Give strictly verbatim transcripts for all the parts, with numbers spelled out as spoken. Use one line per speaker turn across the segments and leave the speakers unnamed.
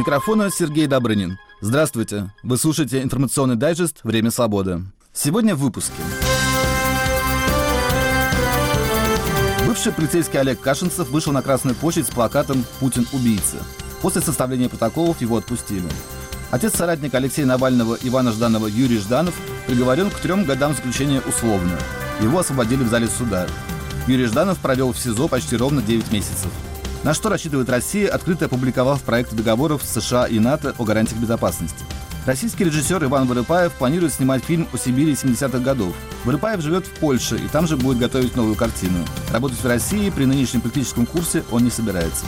микрофона Сергей Добрынин. Здравствуйте. Вы слушаете информационный дайджест «Время свободы». Сегодня в выпуске. Бывший полицейский Олег Кашинцев вышел на Красную площадь с плакатом «Путин убийца». После составления протоколов его отпустили. Отец соратника Алексея Навального Ивана Жданова Юрий Жданов приговорен к трем годам заключения условно. Его освободили в зале суда. Юрий Жданов провел в СИЗО почти ровно девять месяцев. На что рассчитывает Россия, открыто опубликовав проект договоров с США и НАТО о гарантиях безопасности. Российский режиссер Иван Вырыпаев планирует снимать фильм о Сибири семидесятых годов. Вырыпаев живет в Польше и там же будет готовить новую картину. Работать в России при нынешнем политическом курсе он не собирается.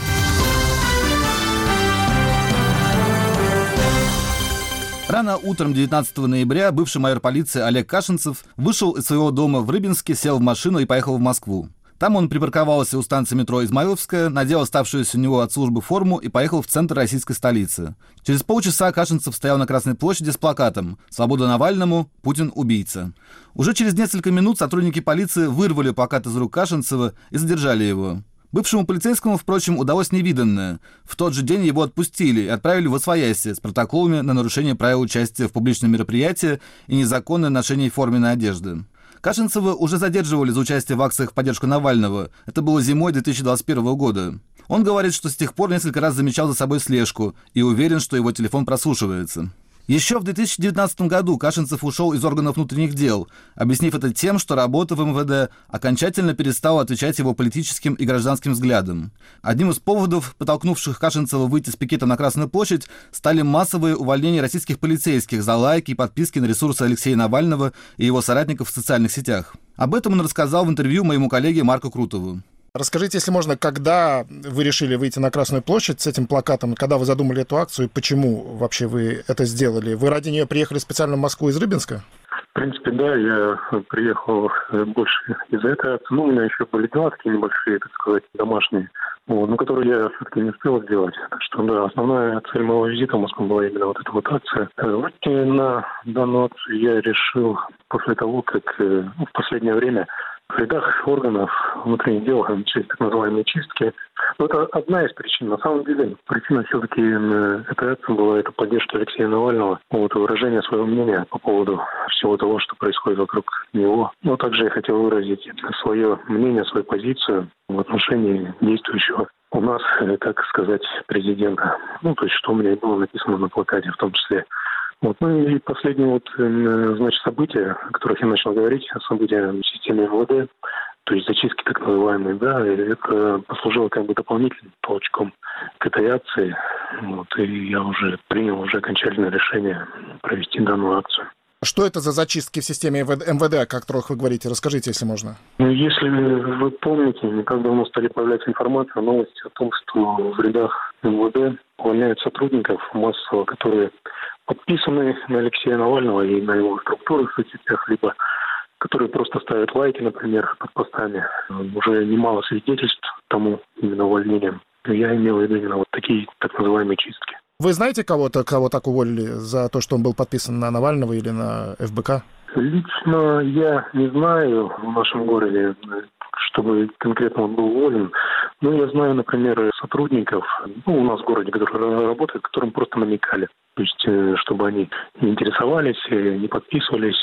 Рано утром девятнадцатого ноября бывший майор полиции Олег Кашинцев вышел из своего дома в Рыбинске, сел в машину и поехал в Москву. Там он припарковался у станции метро Измайловская, надел оставшуюся у него от службы форму и поехал в центр российской столицы. Через полчаса Кашинцев стоял на Красной площади с плакатом «Свобода Навальному, Путин убийца». Уже через несколько минут сотрудники полиции вырвали плакат из рук Кашинцева и задержали его. Бывшему полицейскому, впрочем, удалось невиданное. В тот же день его отпустили и отправили в освояси с протоколами на нарушение правил участия в публичном мероприятии и незаконное ношение форменной одежды. Кашинцева уже задерживали за участие в акциях в поддержку Навального. Это было зимой две тысячи двадцать первого года. Он говорит, что с тех пор несколько раз замечал за собой слежку и уверен, что его телефон прослушивается. Еще в две тысячи девятнадцатом году Кашинцев ушел из органов внутренних дел, объяснив это тем, что работа в эм вэ дэ окончательно перестала отвечать его политическим и гражданским взглядам. Одним из поводов, подтолкнувших Кашинцева выйти с пикетом на Красную площадь, стали массовые увольнения российских полицейских за лайки и подписки на ресурсы Алексея Навального и его соратников в социальных сетях. Об этом он рассказал в интервью моему коллеге Марку Крутову.
Расскажите, если можно, когда вы решили выйти на Красную площадь с этим плакатом, когда вы задумали эту акцию и почему вообще вы это сделали? Вы ради нее приехали специально в Москву из Рыбинска?
В принципе, да, я приехал больше из-за этого. Ну, у меня еще были дела такие небольшие, так сказать, домашние, вот, но которые я все-таки не успел сделать. Так что, да, основная цель моего визита в Москву была именно вот эта вот акция. Выйти на данную акцию я решил после того, как ну, в последнее время в рядах органов внутренних дел начались так называемые чистки. Но это одна из причин. На самом деле, причина все-таки этой акции была это поддержка Алексея Навального, вот, выражение своего мнения по поводу всего того, что происходит вокруг него. Но также я хотел выразить свое мнение, свою позицию в отношении действующего у нас, так сказать, президента. Ну, то есть, что у меня и было написано на плакате в том числе. Вот. Ну и последние вот, значит, события, о которых я начал говорить, события в системе эм вэ дэ, то есть зачистки так называемые, да, это послужило как бы дополнительным толчком к этой акции. Вот, и я уже принял уже окончательное решение провести данную акцию.
Что это за зачистки в системе эм вэ дэ, о которых вы говорите? Расскажите, если можно.
Ну, если вы помните, не так давно стали появляться информация, новости о том, что в рядах эм вэ дэ увольняют сотрудников массово, которые подписаны на Алексея Навального и на его структуры в соцсетях, либо которые просто ставят лайки, например, под постами. Уже немало свидетельств тому именно увольнениям. Я имел в виду именно вот такие так называемые чистки.
Вы знаете кого-то, кого так уволили за то, что он был подписан на Навального или на эф бэ ка?
Лично я не знаю в нашем городе, чтобы конкретно он был уволен. Но я знаю, например, сотрудников, ну, у нас в городе, которые работают, которым просто намекали. То есть, чтобы они не интересовались, не подписывались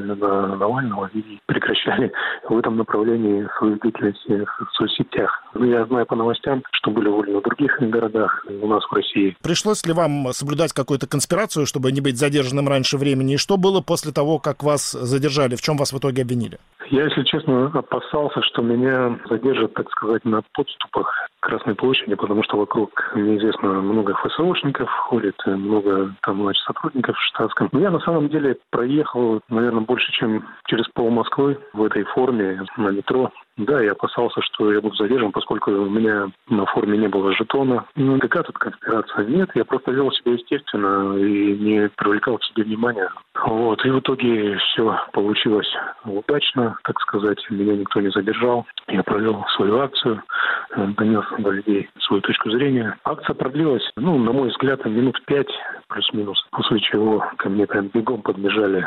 на Навального и прекращали в этом направлении свою деятельность в соцсетях. Ну, я знаю по новостям, что были уволены в других городах у нас в России.
Пришлось ли вам соблюдать какую-то конспирацию, чтобы не быть задержанным раньше времени? И что было после того, как вас задержали? В чем вас в итоге обвинили?
Я, если честно, опасался, что меня задержат, так сказать, на подступах к Красной площади, потому что вокруг, неизвестно, много эф эс о-шников ходит, много там, значит, сотрудников в штатском. Но я, на самом деле, проехал, наверное, больше, чем через пол Москвы в этой форме на метро. Да, я опасался, что я буду задержан, поскольку у меня на форме не было жетона. Ну, какая тут конспирация? Нет, я просто вел себя естественно и не привлекал к себе внимания. Вот, и в итоге все получилось удачно, так сказать. Меня никто не задержал. Я провел свою акцию, донес до людей свою точку зрения. Акция продлилась, ну, на мой взгляд, минут пять плюс-минус, после чего ко мне прям бегом подбежали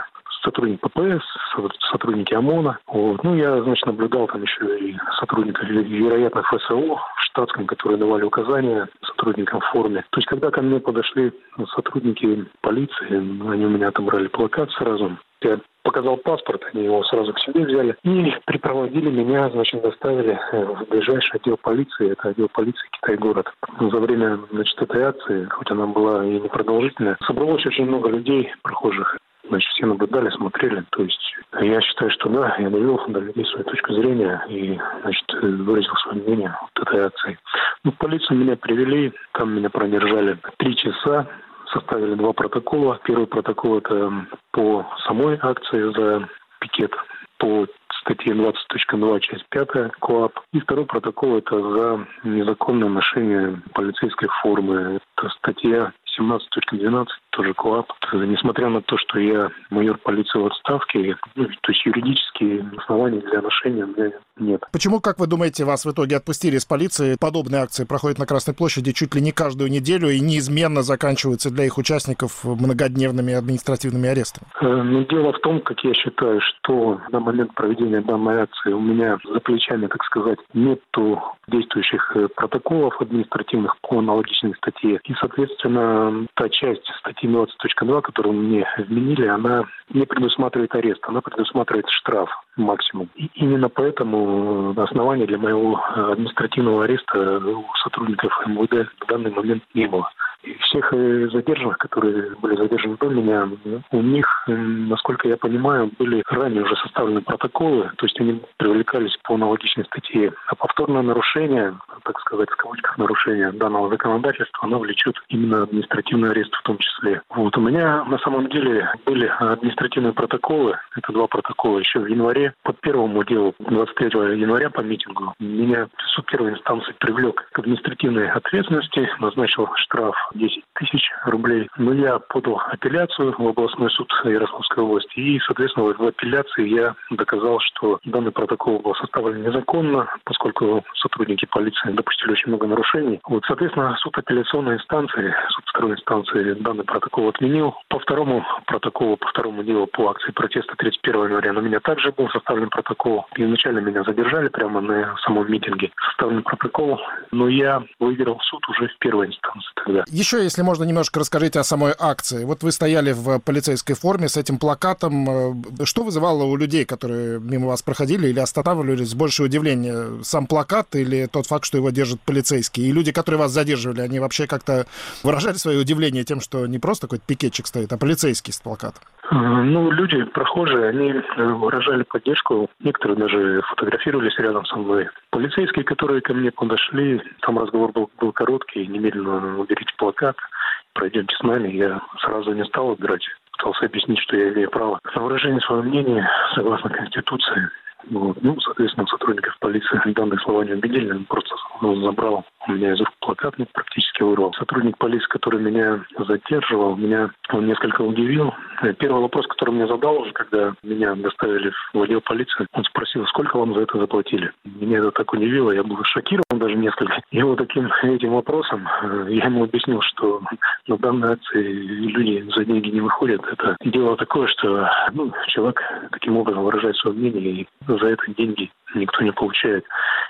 сотрудник ППС, сотрудники ОМОНа. Вот. Ну, я, значит, наблюдал там еще и сотрудников, вероятно, ФСО в штатском, которые давали указания сотрудникам в форме. То есть, когда ко мне подошли сотрудники полиции, они у меня отобрали плакат сразу. Я показал паспорт, они его сразу к себе взяли и припроводили меня, значит, доставили в ближайший отдел полиции, это отдел полиции Китай-город. За время, значит, этой акции, хоть она была и непродолжительная, собралось очень много людей, прохожих. Значит, все наблюдали, смотрели. То есть я считаю, что да, я довел до людей свою точку зрения и, значит, выразил свое мнение вот этой акции. Ну, в полицию меня привели, там меня продержали три часа. Составили два протокола. Первый протокол – это по самой акции за пикет, по статье двадцать точка два, часть пятая КоАП. И второй протокол – это за незаконное ношение полицейской формы. Это статья семнадцать точка двенадцать, тоже КоАП. Несмотря на то, что я майор полиции в отставке, ну, то есть юридические основания для ношения у меня нет.
Почему, как вы думаете, вас в итоге отпустили из полиции? Подобные акции проходят на Красной площади чуть ли не каждую неделю и неизменно заканчиваются для их участников многодневными административными арестами.
Но дело в том, как я считаю, что на момент проведения данной акции у меня за плечами, так сказать, нету действующих протоколов административных по аналогичной статье. И, соответственно, та часть статьи двадцать точка два, которую мне вменили, она не предусматривает арест, она предусматривает штраф максимум. И именно поэтому основания для моего административного ареста у сотрудников МВД в данный момент не было. И всех задержанных, которые были задержаны до меня, у них, насколько я понимаю, были ранее уже составлены протоколы, то есть они привлекались по аналогичной статье. А повторное нарушение, так сказать, в кавычках нарушение данного законодательства, оно влечет именно административный арест в том числе. Вот у меня на самом деле были административные протоколы, это два протокола еще в январе. По первому делу, двадцать третьего января по митингу, меня суд первой инстанции привлек к административной ответственности, назначил штраф десять тысяч рублей. Но я подал апелляцию в областной суд Ярославской области. И, соответственно, в апелляции я доказал, что данный протокол был составлен незаконно, поскольку сотрудники полиции допустили очень много нарушений. Вот, соответственно, суд апелляционной инстанции, суд второй инстанции данный протокол отменил. По второму протоколу, по второму делу по акции протеста тридцать первого января на меня также был составлен протокол. Изначально меня задержали прямо на самом митинге. Составлен протокол, но я выиграл суд уже в первой инстанции тогда.
Еще, если можно, немножко расскажите о самой акции. Вот вы стояли в полицейской форме с этим плакатом. Что вызывало у людей, которые мимо вас проходили или останавливались, больше удивления? Сам плакат или тот факт, что его держат полицейские? И люди, которые вас задерживали, они вообще как-то выражали свое удивление тем, что не просто какой-то пикетчик стоит, а полицейский с плакатом?
Ну, люди, прохожие, они выражали поддержку. Некоторые даже фотографировались рядом со мной. Полицейские, которые ко мне подошли, там разговор был, был короткий, немедленно уберите плакат, пройдемте с нами. Я сразу не стал убирать, пытался объяснить, что я имею право на выражение своего мнения согласно Конституции. Вот. Ну, соответственно, сотрудников полиции данные слова не убедили, он просто забрал у меня из рук плакат, ну, практически вырвал. Сотрудник полиции, который меня задерживал, меня он несколько удивил. Первый вопрос, который мне задал уже, когда меня доставили в отдел полиции, он спросил, сколько вам за это заплатили. Меня это так удивило, я был шокирован даже несколько. И вот таким этим вопросом я ему объяснил, что на данной акции люди за деньги не выходят. Это дело такое, что ну, человек таким образом выражает свое мнение, и за это деньги никто не получает.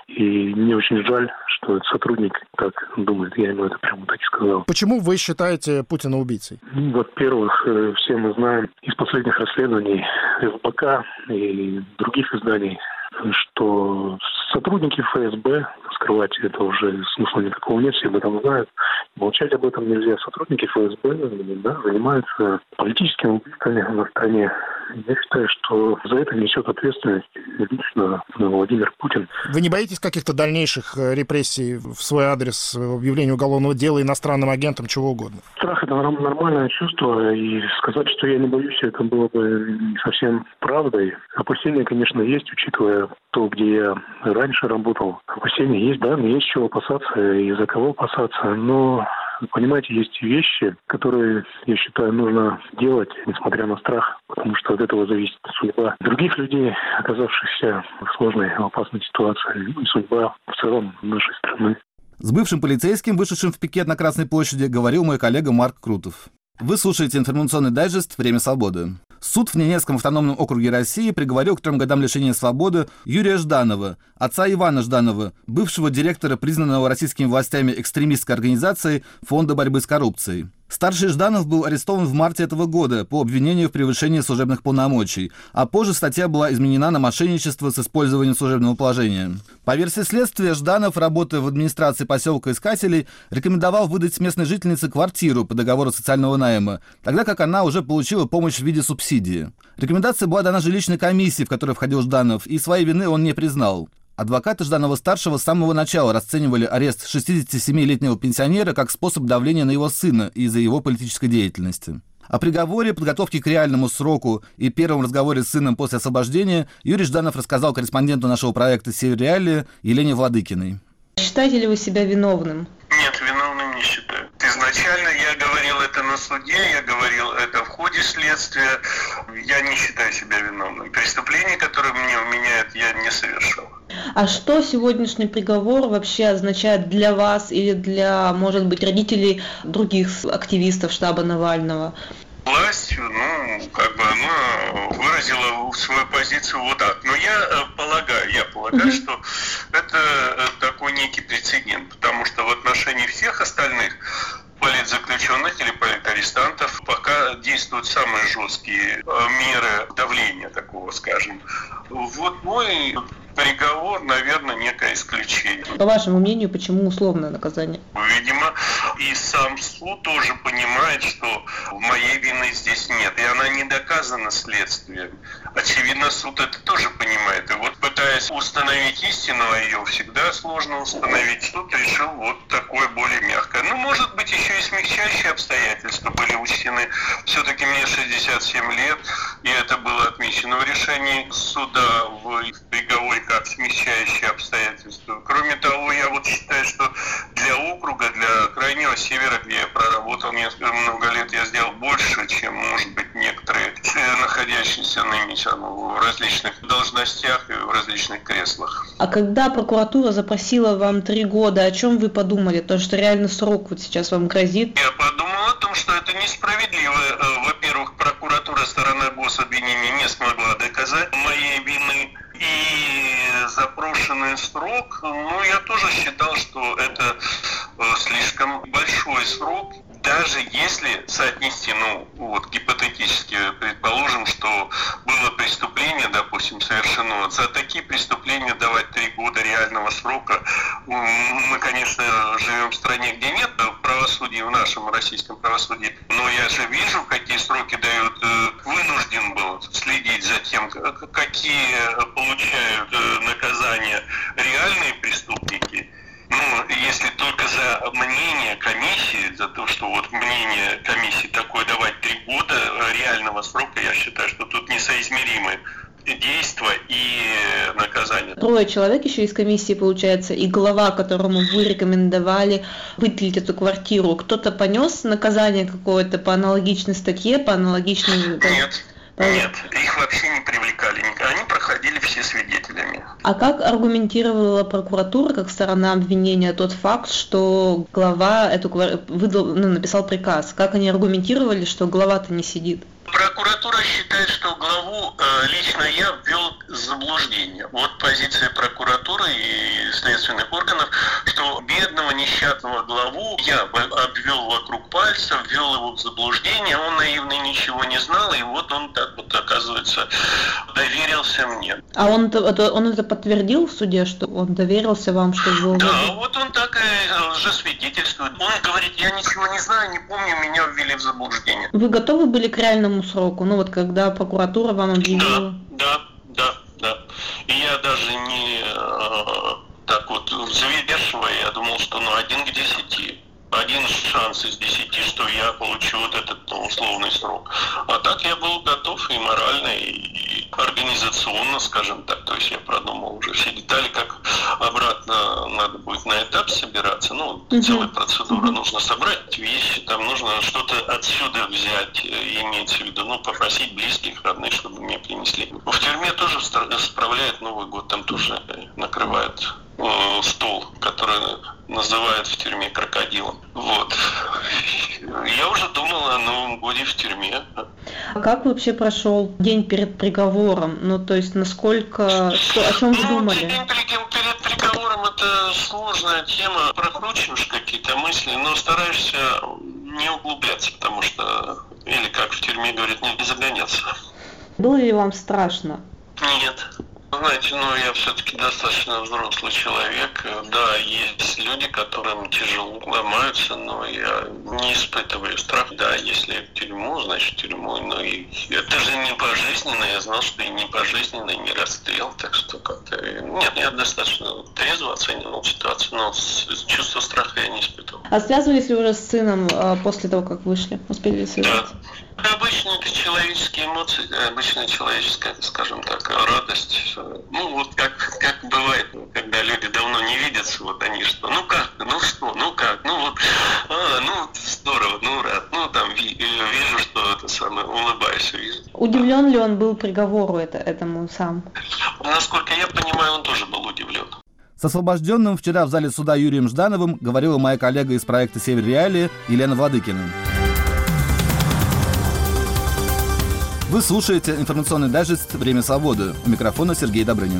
И мне очень жаль, что этот сотрудник так думает. Я ему это прямо так и сказал.
Почему вы считаете Путина убийцей?
Во-первых, все мы знаем из последних расследований СБК и других изданий, что сотрудники ФСБ, скрывать это уже смысла никакого нет, все об этом знают, молчать об этом нельзя. Сотрудники ФСБ да, занимаются политическими убийствами на стране. Я считаю, что за это несет ответственность лично Владимир Путин.
Вы не боитесь каких-то дальнейших репрессий в свой адрес, объявления уголовного дела иностранным агентам, чего угодно?
Страх – это нормальное чувство, и сказать, что я не боюсь, это было бы не совсем правдой. Опасения, конечно, есть, учитывая то, где я раньше работал. Опасения есть, да, но есть чего опасаться и за кого опасаться, но... Понимаете, есть вещи, которые, я считаю, нужно делать, несмотря на страх, потому что от этого зависит судьба других людей, оказавшихся в сложной, опасной ситуации, и судьба в целом нашей страны.
С бывшим полицейским, вышедшим в пикет на Красной площади, говорил мой коллега Марк Крутов. Вы слушаете информационный дайджест «Время свободы». Суд в Ненецком автономном округе России приговорил к трем годам лишения свободы Юрия Жданова, отца Ивана Жданова, бывшего директора признанного российскими властями экстремистской организации Фонда борьбы с коррупцией. Старший Жданов был арестован в марте этого года по обвинению в превышении служебных полномочий, а позже статья была изменена на мошенничество с использованием служебного положения. По версии следствия, Жданов, работая в администрации поселка Искателей, рекомендовал выдать местной жительнице квартиру по договору социального найма, тогда как она уже получила помощь в виде субсидии. Рекомендация была дана жилищной комиссии, в которой входил Жданов, и своей вины он не признал. Адвокаты Жданова-старшего с самого начала расценивали арест шестидесятисемилетнего пенсионера как способ давления на его сына из-за его политической деятельности. О приговоре, подготовке к реальному сроку и первом разговоре с сыном после освобождения Юрий Жданов рассказал корреспонденту нашего проекта «Север Реалии» Елене Владыкиной.
Считаете ли вы себя виновным?
Нет, виновным не считаю. Изначально я говорил это на суде, я говорил это в ходе следствия. Я не считаю себя виновным. Преступление, которое мне вменяют, я не совершил.
А что сегодняшний приговор вообще означает для вас или для, может быть, родителей других активистов штаба Навального?
Власть, ну, как бы она выразила свою позицию вот так. Но я полагаю, я полагаю, mm-hmm. что это такой некий прецедент, потому что в отношении всех остальных политзаключенных или политарестантов пока действуют самые жесткие меры давления такого, скажем. Вот мой приговор, наверное, некое исключение.
По вашему мнению, почему условное наказание?
Видимо, и сам суд тоже понимает, что моей вины здесь нет, и она не доказана следствием. Очевидно, суд это тоже понимает. И вот, пытаясь установить истину, а ее всегда сложно установить, суд решил вот такое более мягкое. Ну, может быть, еще и смягчающие обстоятельства были учтены. Все-таки мне шестьдесят семь лет, и это было отмечено в решении суда в приговоре как смягчающие обстоятельства. Кроме того, я вот считаю, что для округа, для крайнего севера, где я проработал несколько много лет, я сделал больше, чем, может быть, некоторые, находящиеся нынче в различных должностях и в различных креслах.
А когда прокуратура запросила вам три года, о чем вы подумали? То, что реально срок вот сейчас вам грозит?
Я подумал о том, что это несправедливо. Во-первых, прокуратура, сторона гособвинения не смогла доказать моей вины. И запрошенный срок, ну, я тоже считал, что это слишком большой срок. Даже если соотнести, ну, вот гипотетически предположим, что было преступление, допустим, совершено, за такие преступления давать три года реального срока, мы, конечно, живем в стране, где нет правосудия, в нашем российском правосудии, но я же вижу, какие сроки дают, вынужден был следить за тем, какие получают наказания реальные преступники. Ну, если только за мнение комиссии, за то, что вот мнение комиссии такое давать три года реального срока, я считаю, что тут несоизмеримы действия и наказания.
Трое человек еще из комиссии, получается, и глава, которому вы рекомендовали выделить эту квартиру, кто-то понес наказание какое-то по аналогичной статье, по аналогичной...
Нет. Нет, их вообще не привлекали, они проходили все свидетелями.
А как аргументировала прокуратура, как сторона обвинения, тот факт, что глава эту выдал, ну, написал приказ? Как они аргументировали, что глава-то не сидит?
Прокуратура считает, что главу э, лично я ввел в заблуждение. Вот позиция прокуратуры и следственных органов, что бедного несчастного главу я обвел вокруг пальца, ввел его в заблуждение, он наивный, ничего не знал, и вот он так вот, оказывается, доверился мне.
А он, он это подтвердил в суде, что он доверился вам, что вы...
Да, вот он так и лжесвидетельствует. Он говорит, я ничего не знаю, не помню, меня ввели в заблуждение.
Вы готовы были к реальному сроку? Ну вот когда прокуратура вам объявила...
Да, да, да, да. И я даже не э, так вот взвешивая, я думал, что ну один к десяти. Один шанс из десяти, что я получу вот этот ну, условный срок. А так я был готов и морально, и организационно, скажем так. То есть я продумал уже все детали, как обратно надо будет на этап собираться. Ну, uh-huh. целая процедура. Uh-huh. Нужно собрать вещи, там нужно что-то отсюда взять, имеется в виду, ну, попросить близких, родных, чтобы мне принесли. В тюрьме тоже справляют Новый год, там тоже накрывают стол, который называют в тюрьме крокодилом. Вот. Я уже думал о Новом годе в тюрьме.
А как вообще прошел день перед приговором? Ну, то есть, насколько... Что, о чем вы
ну,
думали?
День перед приговором это сложная тема. Прокручиваешь какие-то мысли, но стараешься не углубляться, потому что, или как в тюрьме говорят, не загоняться.
Было ли вам страшно?
Нет. Знаете, ну я все-таки достаточно взрослый человек. Да, есть люди, которым тяжело ломаются, но я не испытываю страх. Да, если в тюрьму, значит в тюрьму. Но и это же не пожизненно. Я знал, что и не пожизненно, и не расстрел. Так что как-то... Нет, я достаточно трезво оценивал ситуацию, но чувство страха я не испытывал.
А связывались ли уже с сыном после того, как вышли? Успели ли связаться?
Да. Обычные это человеческие эмоции, обычная человеческая, скажем так, радость. Ну вот как, как бывает, когда люди давно не видятся, вот они что, ну как, ну что, ну как, ну вот, а, ну здорово, ну рад, ну там вижу, что это самое, улыбаюсь, вижу.
Удивлен ли он был приговору это, этому сам?
Насколько я понимаю, он тоже был удивлен.
С освобожденным вчера в зале суда Юрием Ждановым говорила моя коллега из проекта «Север Реалии» Елена Владыкина. Вы слушаете информационный дайджест «Время свободы». У микрофона Сергей Добрынин.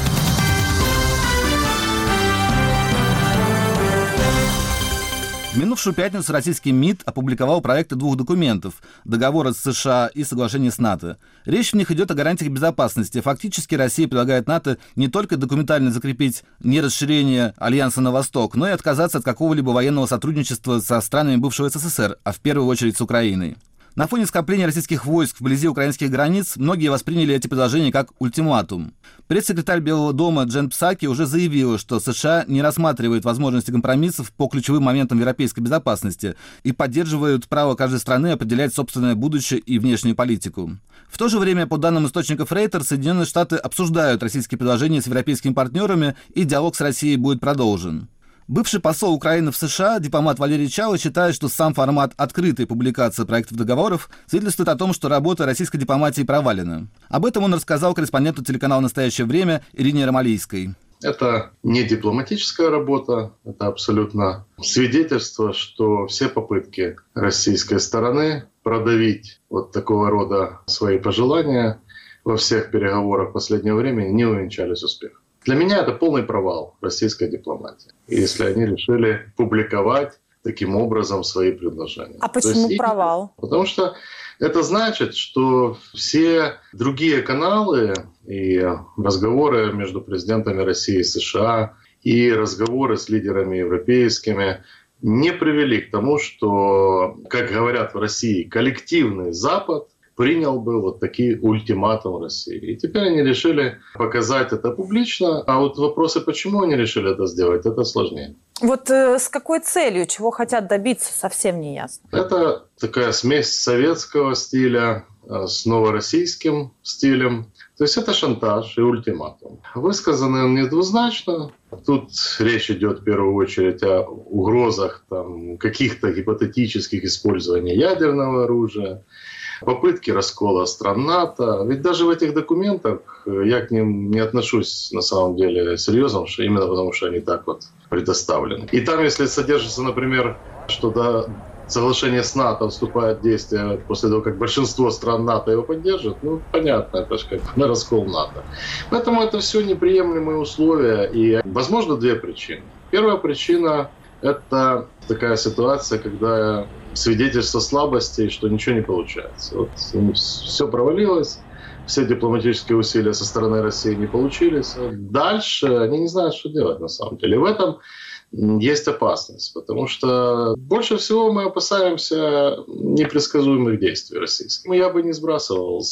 В минувшую пятницу российский МИД опубликовал проекты двух документов – договора с США и соглашения с НАТО. Речь в них идет о гарантиях безопасности. Фактически Россия предлагает НАТО не только документально закрепить нерасширение Альянса на восток, но и отказаться от какого-либо военного сотрудничества со странами бывшего СССР, а в первую очередь с Украиной. На фоне скопления российских войск вблизи украинских границ многие восприняли эти предложения как ультиматум. Пресс-секретарь Белого дома Джен Псаки уже заявила, что США не рассматривают возможности компромиссов по ключевым моментам европейской безопасности и поддерживают право каждой страны определять собственное будущее и внешнюю политику. В то же время, по данным источников Reuters, Соединенные Штаты обсуждают российские предложения с европейскими партнерами, и диалог с Россией будет продолжен. Бывший посол Украины в США, дипломат Валерий Чало, считает, что сам формат открытой публикации проектов договоров свидетельствует о том, что работа российской дипломатии провалена. Об этом он рассказал корреспонденту телеканала «Настоящее время» Ирине Ромалийской.
Это не дипломатическая работа, это абсолютно свидетельство, что все попытки российской стороны продавить вот такого рода свои пожелания во всех переговорах последнего времени не увенчались успехом. Для меня это полный провал российской дипломатии, если они решили публиковать таким образом свои предложения.
А почему
есть,
провал?
Потому что это значит, что все другие каналы и разговоры между президентами России и США, и разговоры с лидерами европейскими не привели к тому, что, как говорят в России, коллективный Запад принял бы вот такие ультиматумы России. И теперь они решили показать это публично, а вот вопросы, почему они решили это сделать, это сложнее.
Вот э, с какой целью, чего хотят добиться, совсем не ясно.
Это такая смесь советского стиля с новороссийским стилем. То есть это шантаж и ультиматум. Высказанный он недвузначно. Тут речь идет в первую очередь о угрозах там, каких-то гипотетических использований ядерного оружия, попытки раскола стран НАТО. Ведь даже в этих документах я к ним не отношусь на самом деле серьезно, что именно потому, что они так вот предоставлены. И там, если содержится, например, что до соглашение с НАТО вступает в действие после того, как большинство стран НАТО его поддержит, ну, понятно, это же как на раскол НАТО. Поэтому это все неприемлемые условия. И, возможно, две причины. Первая причина – это такая ситуация, когда свидетельство слабости, что ничего не получается. Вот все провалилось, все дипломатические усилия со стороны России не получились. Дальше они не знают, что делать на самом деле. И в этом есть опасность, потому что больше всего мы опасаемся непредсказуемых действий российских. Я бы не сбрасывал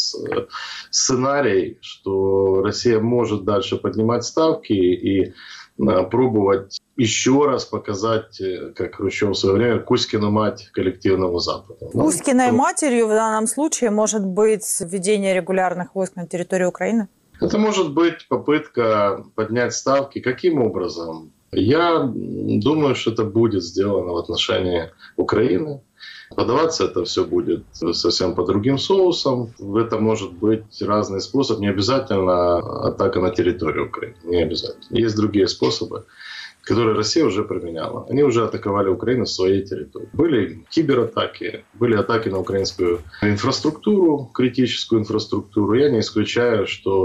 сценарий, что Россия может дальше поднимать ставки и пробовать еще раз показать, как Хрущев в свое время, Кузькину мать коллективному Западу.
Кузькиной матерью в данном случае может быть введение регулярных войск на территории Украины?
Это может быть попытка поднять ставки. Каким образом? Я думаю, что это будет сделано в отношении Украины. Подаваться это все будет совсем по другим соусам. Это может быть разный способ. Не обязательно атака на территорию Украины. Не обязательно. Есть другие способы. которые Россия уже применяла. Они уже атаковали Украину с своей территории. Были кибератаки, были атаки на украинскую инфраструктуру, критическую инфраструктуру. Я не исключаю,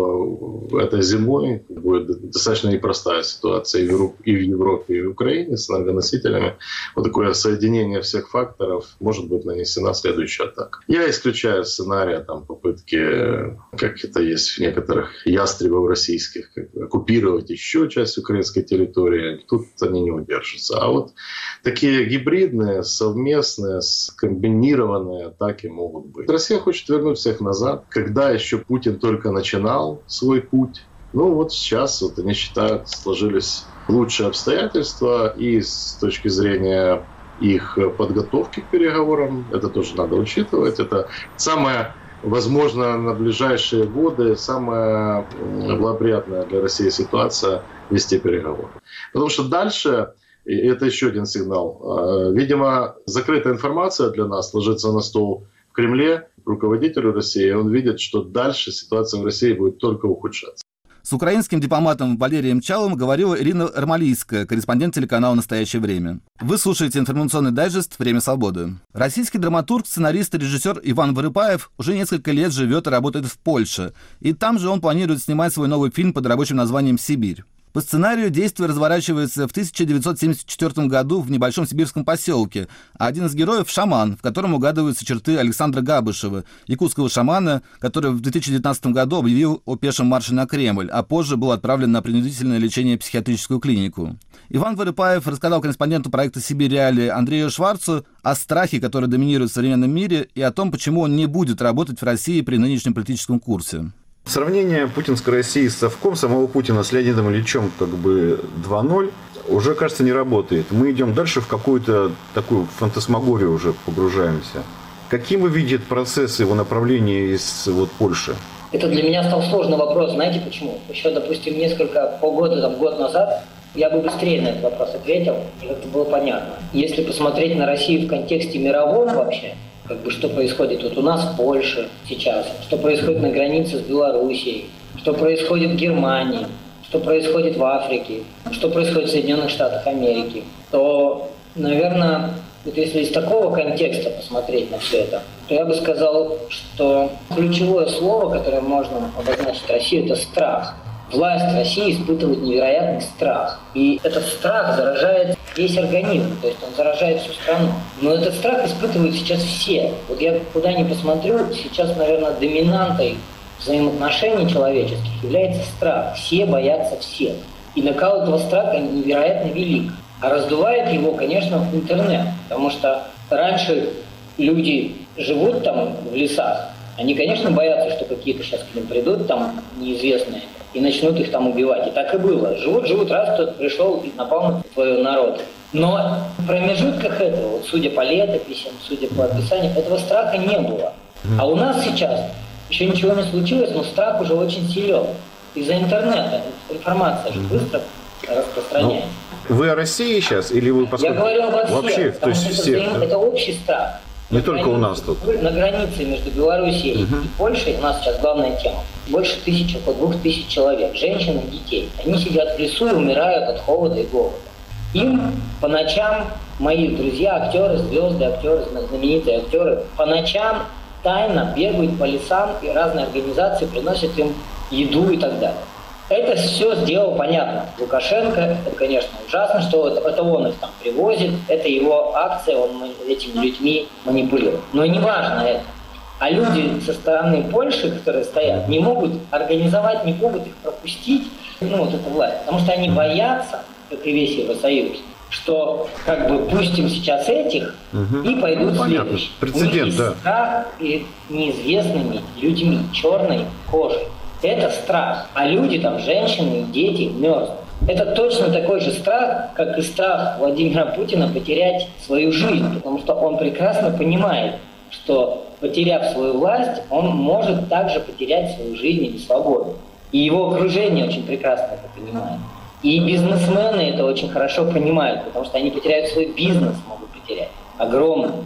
что этой зимой будет достаточно непростая ситуация и в Европе, и в Украине с энергоносителями. Вот такое соединение всех факторов, может быть нанесена следующая атака. Я исключаю сценария там, попытки, как это есть в некоторых ястребов российских, как, оккупировать еще часть украинской территории. Тут они не удержатся. А вот такие гибридные, совместные, комбинированные атаки могут быть. Россия хочет вернуть всех назад. Когда еще Путин только начинал свой путь, ну вот сейчас вот они считают, сложились лучшие обстоятельства и с точки зрения их подготовки к переговорам, это тоже надо учитывать. Это самое, возможно, на ближайшие годы самая благоприятная для России ситуация вести переговоры. Потому что дальше, и это еще один сигнал, видимо, закрытая информация для нас ложится на стол в Кремле, руководителю России, и он видит, что дальше ситуация в России будет только ухудшаться.
С украинским дипломатом Валерием Чалым говорила Ирина Армалийская, корреспондент телеканала «Настоящее время». Вы слушаете информационный дайджест «Время свободы». Российский драматург, сценарист и режиссер Иван Вырыпаев уже несколько лет живет и работает в Польше. И там же он планирует снимать свой новый фильм под рабочим названием «Сибирь». По сценарию действие разворачивается в тысяча девятьсот семьдесят четвёртом году в небольшом сибирском поселке, а один из героев – шаман, в котором угадываются черты Александра Габышева, якутского шамана, который в две тысячи девятнадцатом году объявил о пешем марше на Кремль, а позже был отправлен на принудительное лечение в психиатрическую клинику. Иван Вырыпаев рассказал корреспонденту проекта «Сибирь Реалии» Андрею Шварцу о страхе, который доминирует в современном мире, и о том, почему он не будет работать в России при нынешнем политическом курсе.
Сравнение путинской России с совком самого Путина с Леонидом Ильичем как бы два ноль уже, кажется, не работает. Мы идем дальше в какую-то такую фантасмагорию уже погружаемся. Каким вы видите процесс его направления из вот, Польши?
Это для меня стал сложный вопрос. Знаете почему? Еще, допустим, несколько, полгода, там, год назад я бы быстрее на этот вопрос ответил, и это было понятно. Если посмотреть на Россию в контексте мировом вообще, как бы что происходит вот у нас в Польше сейчас, что происходит на границе с Белоруссией, что происходит в Германии, что происходит в Африке, что происходит в Соединенных Штатах Америки, то, наверное, вот если из такого контекста посмотреть на все это, то я бы сказал, что ключевое слово, которое можно обозначить Россию, это страх. Власть России испытывает невероятный страх. И этот страх заражает весь организм, то есть он заражает всю страну. Но этот страх испытывают сейчас все. Вот я куда ни посмотрю, сейчас, наверное, доминантой взаимоотношений человеческих является страх. Все боятся всех. И накал этого страха невероятно велик. А раздувает его, конечно, интернет. Потому что раньше люди живут там в лесах, они, конечно, боятся, что какие-то сейчас к ним придут там неизвестные и начнут их там убивать. И так и было. Живут, живут, раз кто-то пришел и напал на свой народ. Но в промежутках этого, вот, судя по летописям, судя по описанию, этого страха не было. А у нас сейчас еще ничего не случилось, но страх уже очень силен. Из-за интернета информация же быстро распространяется.
Ну, вы о России сейчас или вы поскольку...
Я говорю обо всех,
вообще,
потому
то есть
что
всех,
это,
да?
это общий страх.
Не только у нас тут.
На границе между Белоруссией uh-huh. и Польшей у нас сейчас главная тема. Больше тысячи, около двух тысяч человек, женщин и детей. Они сидят в лесу и умирают от холода и голода. Им по ночам мои друзья, актеры, звезды, актеры, знаменитые актеры, по ночам тайно бегают по лесам, и разные организации приносят им еду и так далее. Это все сделал, понятно, Лукашенко. Это, конечно, ужасно, что это, это он их там привозит, это его акция, он этими людьми манипулирует. Но не важно это. А люди со стороны Польши, которые стоят, не могут организовать, не могут их пропустить, ну, вот эту власть, потому что они боятся, как и весь Евросоюз, что как бы пустим сейчас этих угу. и пойдут ну, следующие.
Прецедент, да.
Страх перед неизвестными людьми, черной кожей. Это страх. А люди, там, женщины, дети мерзнут. Это точно такой же страх, как и страх Владимира Путина потерять свою жизнь. Потому что он прекрасно понимает, что, потеряв свою власть, он может также потерять свою жизнь или свободу. И его окружение очень прекрасно это понимает. И бизнесмены это очень хорошо понимают, потому что они потеряют свой бизнес, могут потерять. Огромный.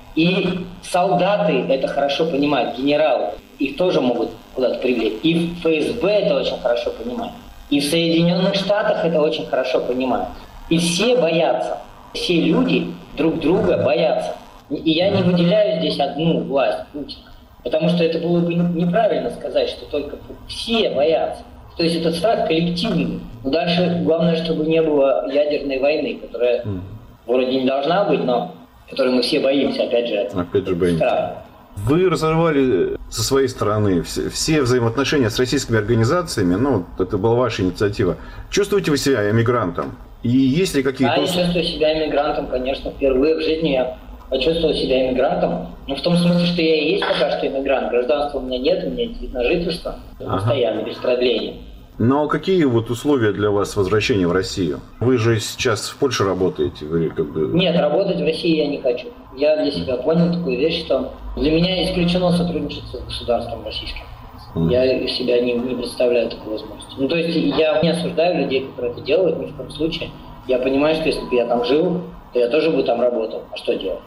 И солдаты это хорошо понимают, генералы. Их тоже могут куда-то привлечь. И в ФСБ это очень хорошо понимают. И в Соединенных Штатах это очень хорошо понимают. И все боятся. Все люди друг друга боятся. И я не выделяю здесь одну власть, Путина. Потому что это было бы неправильно сказать, что только все боятся. То есть этот страх коллективный. Но дальше главное, чтобы не было ядерной войны, которая вроде не должна быть, но которой мы все боимся, опять же,
опять же боимся. Страха. Вы разорвали со своей стороны все, все взаимоотношения с российскими организациями, ну, это была ваша инициатива. Чувствуете вы себя эмигрантом? И есть ли какие-то...
Да, я чувствую себя эмигрантом, конечно. Впервые в жизни я почувствовал себя эмигрантом. Но в том смысле, что я и есть пока что эмигрант. Гражданства у меня нет, у меня вид на жительство. Ага. Постоянно, без продления.
Но какие вот условия для вас возвращения в Россию? Вы же сейчас в Польше работаете. Вы как бы...
Нет, работать в России я не хочу. Я для себя понял такую вещь, что для меня исключено сотрудничество с государством российским. Mm. Я себя не, не представляю такой возможности. Ну, то есть я не осуждаю людей, которые это делают, ни в коем случае. Я понимаю, что если бы я там жил, то я тоже бы там работал. А что делать?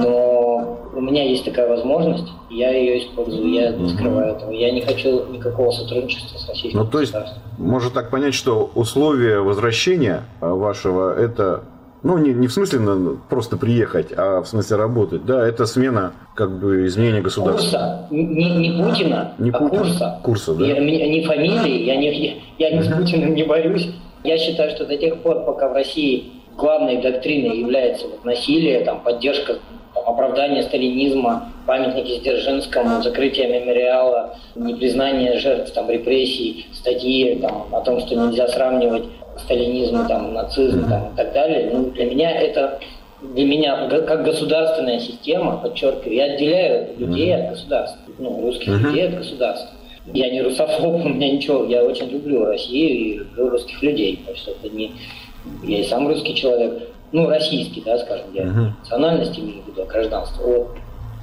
Но у меня есть такая возможность, я ее использую, я не скрываю этого. Я не хочу никакого сотрудничества с российским
ну, то есть,
государством.
Можно так понять, что условия возвращения вашего, это, ну, не, не в смысле просто приехать, а в смысле работать, да, это смена, как бы, изменения государства.
Курса, не, не Путина,
не
а
Путина.
курса.
Курса, да.
Я, не фамилии, я не, я не с Путиным не борюсь. Я считаю, что до тех пор, пока в России главной доктриной является вот насилие, там, поддержка, там, оправдание сталинизма, памятники Дзержинскому, закрытие мемориала, непризнание жертв там, репрессий, статьи там, о том, что нельзя сравнивать сталинизм, там, нацизм там, и так далее. Ну, для меня это, для меня как государственная система, подчеркиваю, я отделяю людей от государства, ну, русских людей от государства. Я не русофоб, у меня ничего, я очень люблю Россию и люблю русских людей, потому что это не... Я и сам русский человек, ну, российский, да, скажем, я uh-huh. национальности имею в виду, а гражданство. Вот.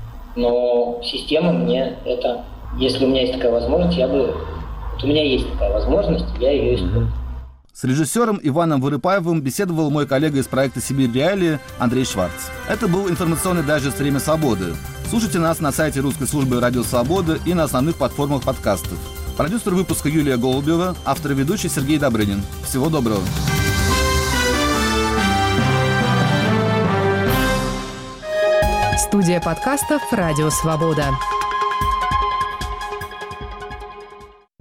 Но система мне это... Если у меня есть такая возможность, я бы... Вот у меня есть такая возможность, я ее использую. Uh-huh.
С режиссером Иваном Вырыпаевым беседовал мой коллега из проекта «Сибирь Реалии» Андрей Шварц. Это был информационный дайджест «Время свободы». Слушайте нас на сайте русской службы «Радио Свобода» и на основных платформах подкастов. Продюсер выпуска Юлия Голубева, автор и ведущий Сергей Добрынин. Всего доброго.
Студия подкастов «Радио Свобода».